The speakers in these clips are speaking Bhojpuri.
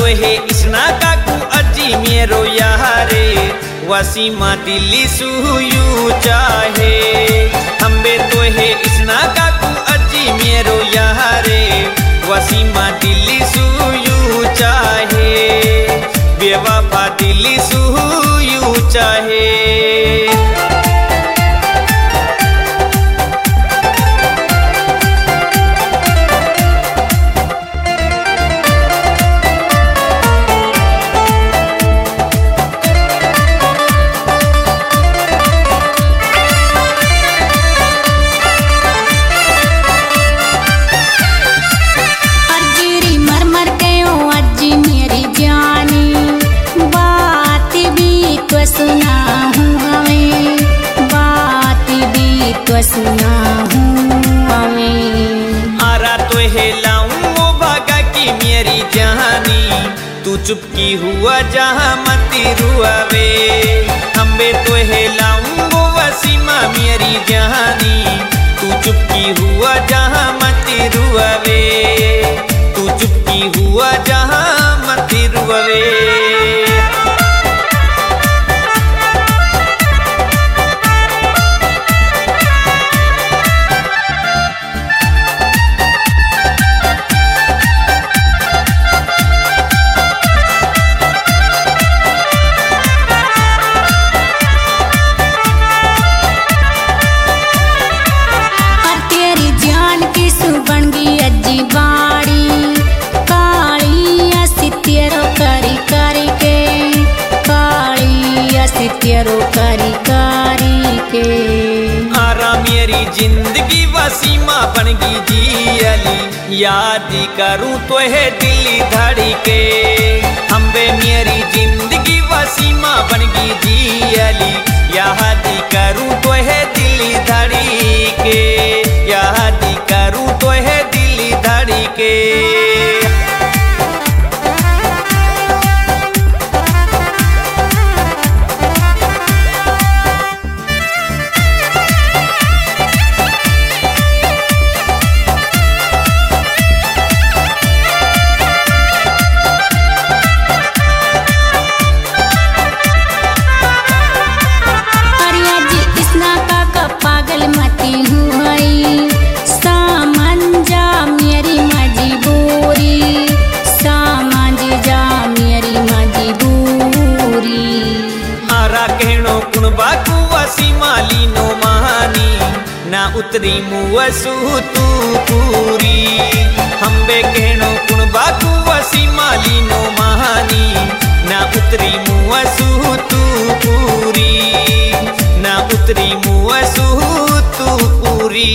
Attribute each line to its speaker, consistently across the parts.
Speaker 1: हे इसना काकू अजी मेरो यारे वसीमा दिल्ली सुयू चाहे हम्बे तो हे इसना काकू अजी मेरो यारे वसीमा दिल्ली सुयू चाहे बेवफा दिल्ली सुयू चाहे।
Speaker 2: सुना
Speaker 1: आरा तो हेलाऊं वो भागा की मेरी जहानी तू चुपकी हुआ जहाँ मती रुआवे हम्बे तो हेलाऊं वो वसीमा मेरी जहानी तू चुपकी हुआ जहाँ मती रुआवे तू चुपकी हुआ जहाँ मती रुआवे।
Speaker 2: करी करी के
Speaker 1: आरा मेरी जिंदगी वसीमा बन गई जियली याद करूं तो है दिल्ली धड़ी के हम्बे मेरी जिंदगी वसीमा बन गई जियली याद करूं तो है दिल्ली धड़ी के याद करूं तो है दिल्ली धड़ी के। वसीमा लीनो महानी ना उतरी मुवसु तू पूरी हम्बे कहनो कुण बाकू वसीमा लीनो महानी ना उतरी मुवसु तू पूरी ना उतरी मुवसु तू पूरी।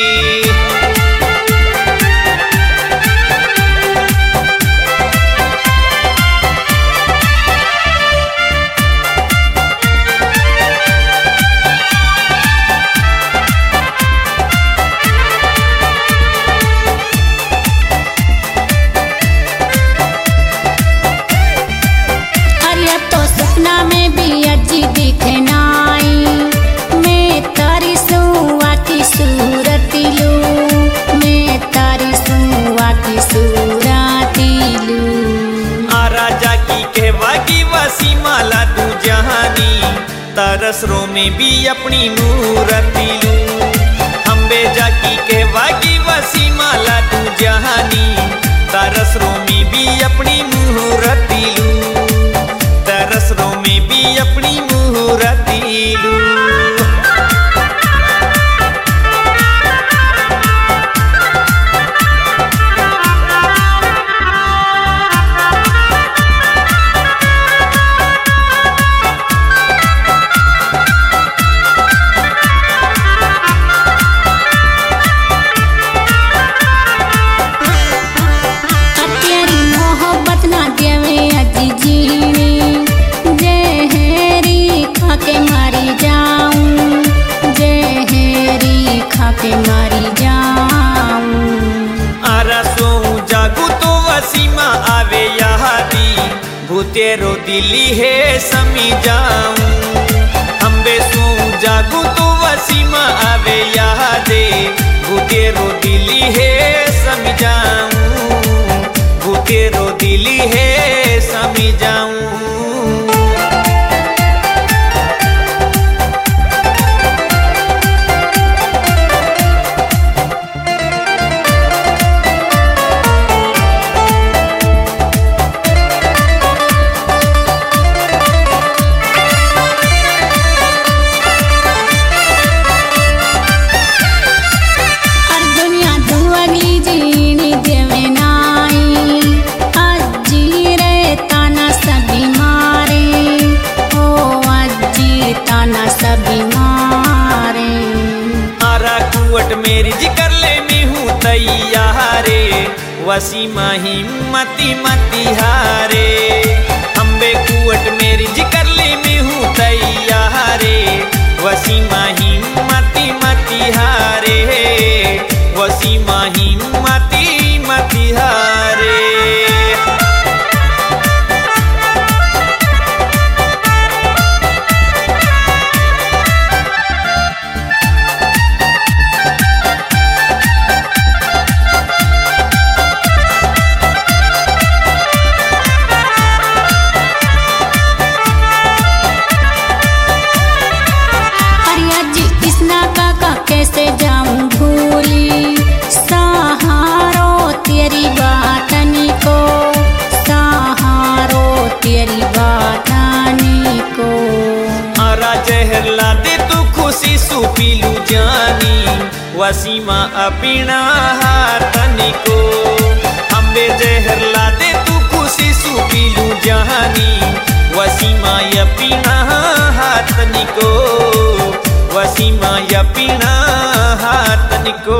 Speaker 1: वसीमा लादू जहानी तरसरों में भी अपनी मूरती लूं हम्बे जाकी कहवागी वसीमा लादू जहानी तरसरों में भी अपनी मूरती लूं तरसरों में भी अपनी मूरती लूं।
Speaker 2: मारी जाऊं
Speaker 1: आरा सोऊं जागू तो वसीमा आवे यादी भूतेरो दिल्ली है समी जाऊं हम्बे सोऊं जागू तो वसीमा आवे यादे भूतेरो दिल्ली है समी जाऊं भूतेरो दिल्ली है नहीं जाऊं। मेरी जिकर ले मैं हूँ तैयारे, वसीमा हिम्मती मती हारे। अम्बे कुवट मेरी जिकर ले मैं हूँ तैयारे, वसीमा हिम्मती मती हारे, वसीमा हिम्मती मती हारे।
Speaker 2: कैसे जाऊं भूली सहारो तेरी बातनी को, सहारो तेरी बातनी को।
Speaker 1: आरा जहर ला दे तू खुशी सुपीलू जानी, वसीमा अपना हाथनी को। अम्बे जहर ला दे तू खुशी सुपीलू जानी, वसीमा अपना हाथनी को, वसीमा अपना हाथनी को।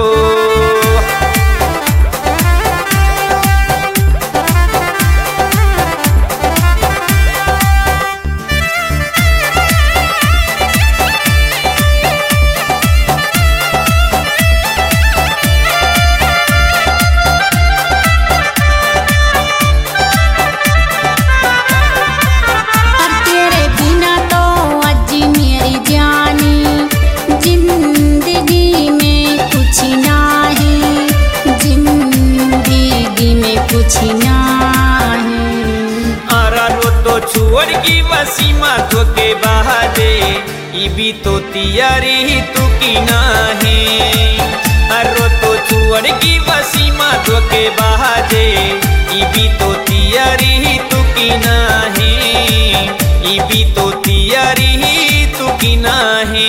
Speaker 1: छोड़ की वसीमा तो के बहादे, इबी तो तियारी तू की ना है। अरो तो छोड़ की वसीमा तो के बहादे, इबी तो तियारी तू की ना है, इबी तो तियारी तू की ना है।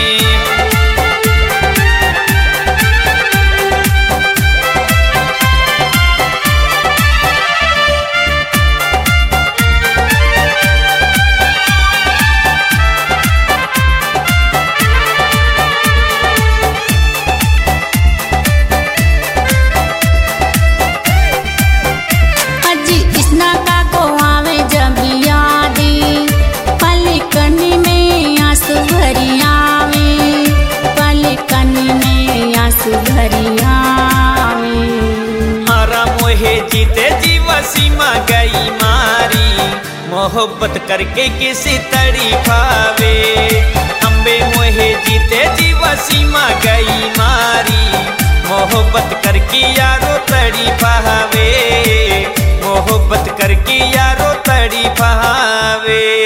Speaker 1: जीते जी वसीमा गई मारी, मोहब्बत करके किसी तड़पावे। अम्बे मोहे जीते जी वसीमा गई मारी, मोहब्बत करके यारो तड़पावे, मोहब्बत करके यारो तड़पावे।